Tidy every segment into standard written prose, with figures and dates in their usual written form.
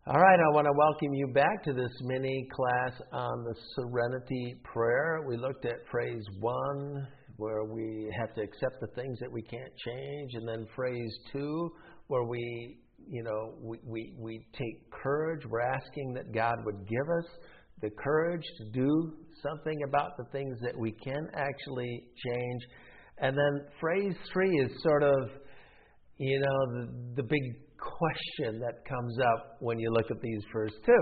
All right, I want to welcome you back to this mini class on the Serenity Prayer. We looked at phrase 1, where we have to accept the things that we can't change, and then phrase 2, where we take courage. We're asking that God would give us the courage to do something about the things that we can actually change. And then phrase 3 is sort of, the big question that comes up when you look at these first 2.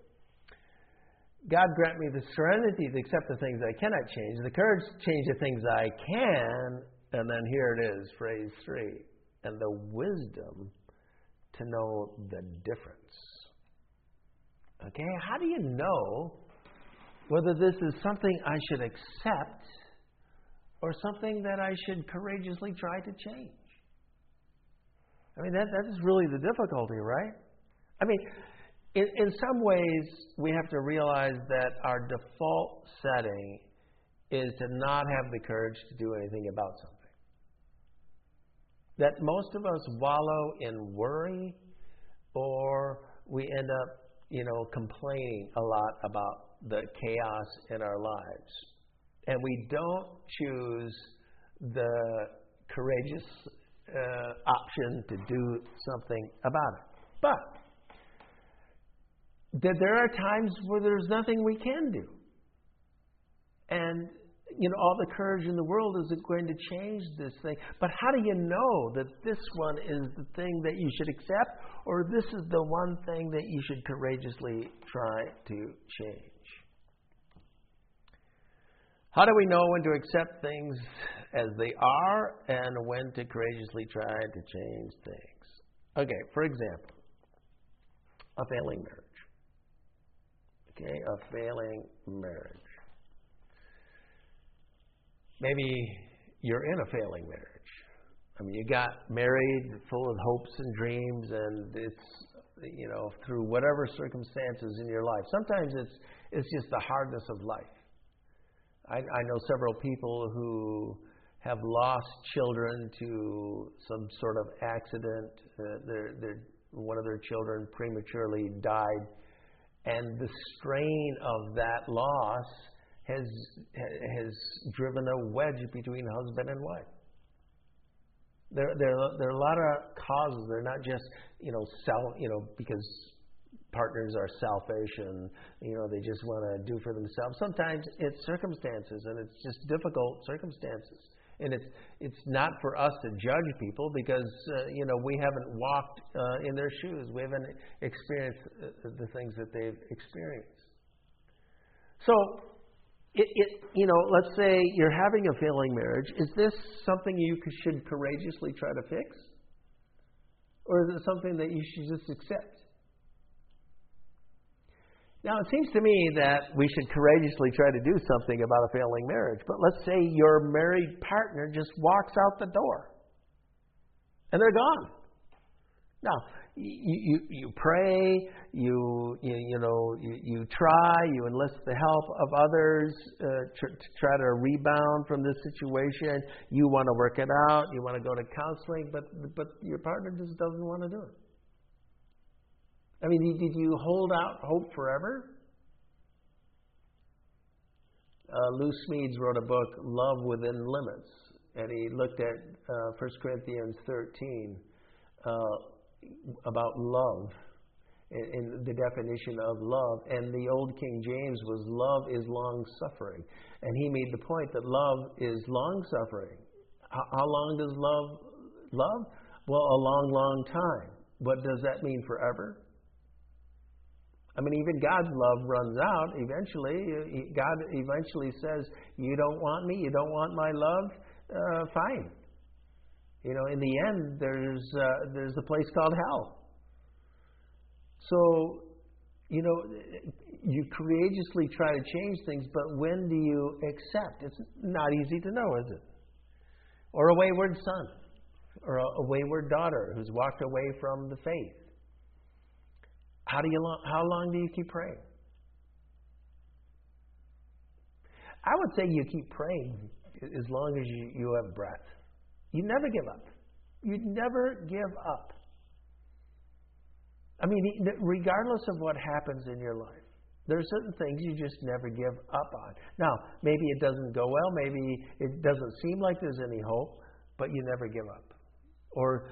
God grant me the serenity to accept the things I cannot change, the courage to change the things I can, and then here it is, phrase 3, and the wisdom to know the difference. Okay, how do you know whether this is something I should accept or something that I should courageously try to change? I mean, that is really the difficulty, right? I mean, in some ways, we have to realize that our default setting is to not have the courage to do anything about something. That most of us wallow in worry, or we end up, complaining a lot about the chaos in our lives. And we don't choose the courageous option to do something about it. But there are times where there's nothing we can do. And, all the courage in the world isn't going to change this thing. But how do you know that this one is the thing that you should accept, or this is the one thing that you should courageously try to change? How do we know when to accept things as they are and when to courageously try to change things? Okay, for example, a failing marriage. Okay, a failing marriage. Maybe you're in a failing marriage. I mean, you got married full of hopes and dreams, and it's, through whatever circumstances in your life. Sometimes it's just the hardness of life. I know several people who have lost children to some sort of accident. One of their children prematurely died, and the strain of that loss has driven a wedge between husband and wife. There are a lot of causes. They're not just because partners are selfish and they just want to do for themselves. Sometimes it's circumstances, and it's just difficult circumstances. And it's not for us to judge people because we haven't walked in their shoes. We haven't experienced the things that they've experienced. So let's say you're having a failing marriage. Is this something you should courageously try to fix, or is it something that you should just accept? Now, it seems to me that we should courageously try to do something about a failing marriage. But let's say your married partner just walks out the door and they're gone. Now, you pray, you try, you enlist the help of others to try to rebound from this situation. You want to work it out, you want to go to counseling, but your partner just doesn't want to do it. I mean, did you hold out hope forever? Lou Smedes wrote a book, Love Within Limits, and he looked at 1 Corinthians 13 about love and the definition of love. And the old King James was love is long-suffering. And he made the point that love is long-suffering. How long does love? Well, a long, long time. What does that mean, forever? I mean, even God's love runs out eventually. God eventually says, you don't want me? You don't want my love? Fine. In the end, there's a place called hell. So, you courageously try to change things, but when do you accept? It's not easy to know, is it? Or a wayward son, or a wayward daughter who's walked away from the faith. How long do you keep praying? I would say you keep praying as long as you have breath. You never give up. You never give up. I mean, regardless of what happens in your life, there are certain things you just never give up on. Now, maybe it doesn't go well, maybe it doesn't seem like there's any hope, but you never give up. Or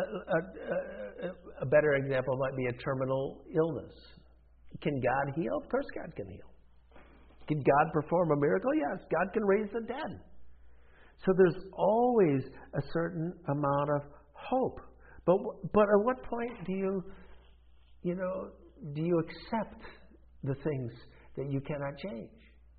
a better example might be a terminal illness. Can God heal? Of course God can heal. Can God perform a miracle? Yes, God can raise the dead. So there's always a certain amount of hope. But at what point do you accept the things that you cannot change?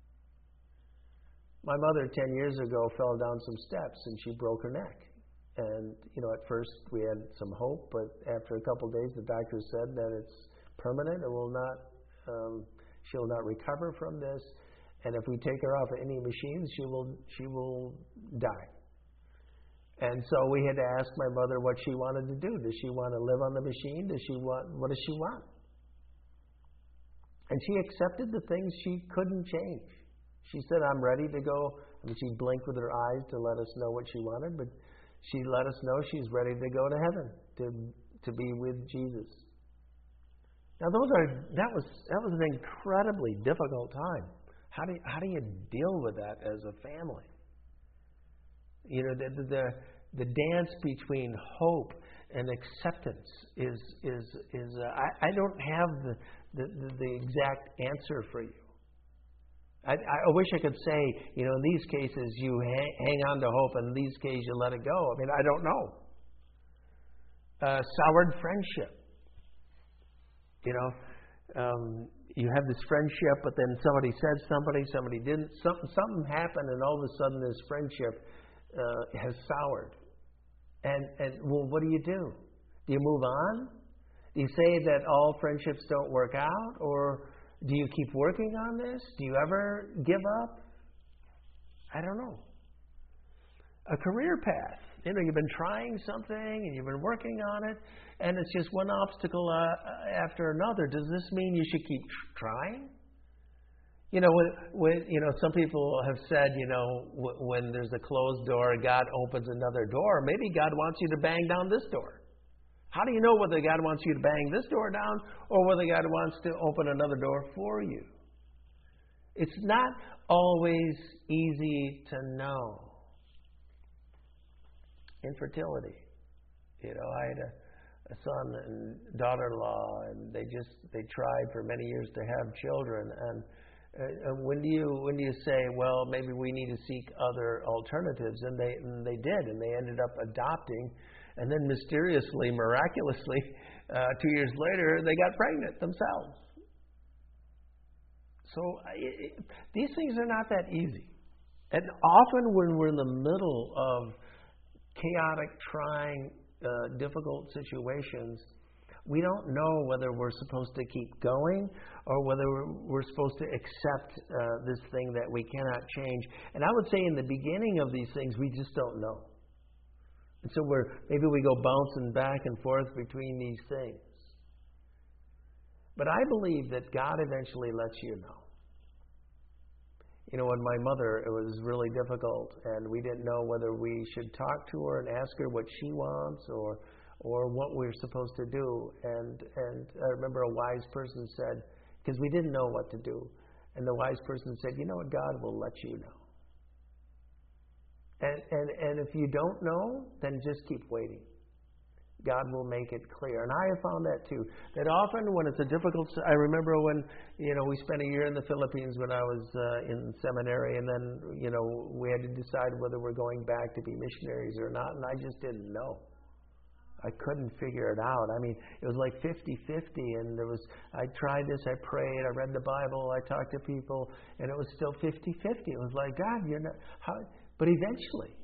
My mother 10 years ago fell down some steps and she broke her neck. And, at first we had some hope, but after a couple of days the doctor said that it's permanent and she'll not recover from this. And if we take her off any machines, she will die. And so we had to ask my mother what she wanted to do. Does she want to live on the machine? What does she want? And she accepted the things she couldn't change. She said, I'm ready to go. And she blinked with her eyes to let us know what she wanted, but she let us know she's ready to go to heaven, to be with Jesus. Now that was an incredibly difficult time. How do you deal with that as a family? The dance between hope and acceptance is I don't have the exact answer for you. I wish I could say, in these cases you hang on to hope, and in these cases you let it go. I mean, I don't know. Soured friendship. You have this friendship, but then somebody said somebody didn't. Something happened, and all of a sudden this friendship has soured. And well, what do? Do you move on? Do you say that all friendships don't work out, or do you keep working on this? Do you ever give up? I don't know. A career path. You've been trying something and you've been working on it, and it's just one obstacle after another. Does this mean you should keep trying? Some people have said, when there's a closed door, God opens another door. Maybe God wants you to bang down this door. How do you know whether God wants you to bang this door down or whether God wants to open another door for you? It's not always easy to know. Infertility. I had a son and daughter-in-law, and they tried for many years to have children. And when do you say, well, maybe we need to seek other alternatives? And they did, and they ended up adopting. And then mysteriously, miraculously, 2 years later, they got pregnant themselves. So these things are not that easy. And often when we're in the middle of chaotic, trying, difficult situations, we don't know whether we're supposed to keep going or whether we're supposed to accept this thing that we cannot change. And I would say in the beginning of these things, we just don't know. And so maybe we go bouncing back and forth between these things. But I believe that God eventually lets you know. When my mother, it was really difficult, and we didn't know whether we should talk to her and ask her what she wants or what we're supposed to do. And I remember a wise person said, because we didn't know what to do, and the wise person said, you know what, God will let you know. And if you don't know, then just keep waiting. God will make it clear. And I have found that too. That often when it's a difficult... I remember when, we spent a year in the Philippines when I was in seminary, and then, we had to decide whether we're going back to be missionaries or not, and I just didn't know. I couldn't figure it out. I mean, it was like 50-50, and I tried this, I prayed, I read the Bible, I talked to people, and it was still 50-50. It was like, God, you're not... How? But eventually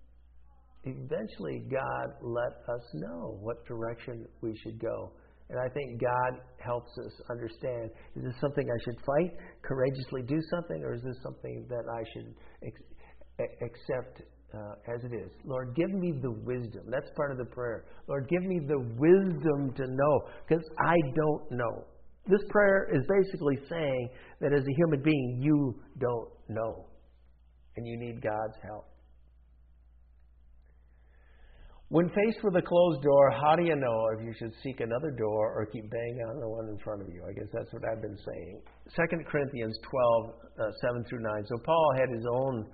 God let us know what direction we should go. And I think God helps us understand, is this something I should fight, courageously do something, or is this something that I should accept as it is? Lord, give me the wisdom. That's part of the prayer. Lord, give me the wisdom to know, because I don't know. This prayer is basically saying that as a human being, you don't know. And you need God's help. When faced with a closed door, how do you know if you should seek another door or keep banging on the one in front of you? I guess that's what I've been saying. 2 Corinthians 12, 7 through 9. So Paul had his own,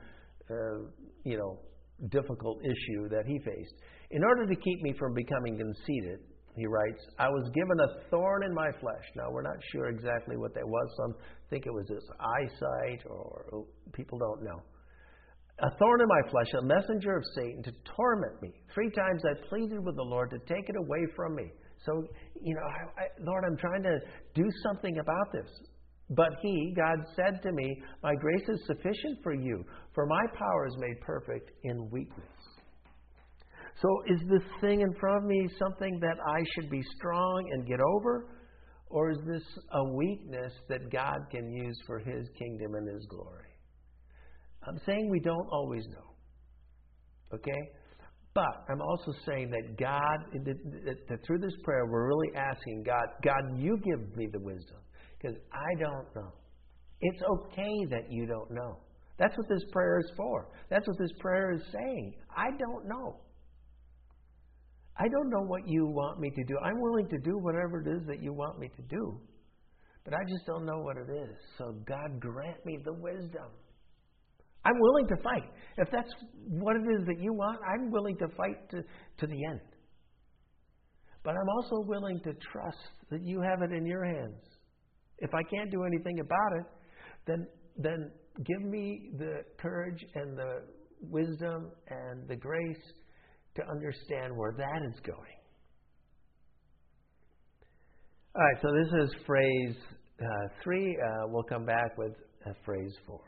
difficult issue that he faced. In order to keep me from becoming conceited, he writes, I was given a thorn in my flesh. Now, we're not sure exactly what that was. Some think it was his eyesight, or people don't know. A thorn in my flesh, a messenger of Satan to torment me. 3 times I pleaded with the Lord to take it away from me. So, Lord, I'm trying to do something about this. But God said to me, my grace is sufficient for you, for my power is made perfect in weakness. So is this thing in front of me something that I should be strong and get over? Or is this a weakness that God can use for His kingdom and His glory? I'm saying we don't always know. Okay? But I'm also saying that God, that through this prayer, we're really asking God, you give me the wisdom. Because I don't know. It's okay that you don't know. That's what this prayer is for. That's what this prayer is saying. I don't know. I don't know what you want me to do. I'm willing to do whatever it is that you want me to do. But I just don't know what it is. So God, grant me the wisdom. I'm willing to fight. If that's what it is that you want, I'm willing to fight to the end. But I'm also willing to trust that you have it in your hands. If I can't do anything about it, then give me the courage and the wisdom and the grace to understand where that is going. All right, so this is phrase 3. We'll come back with phrase 4.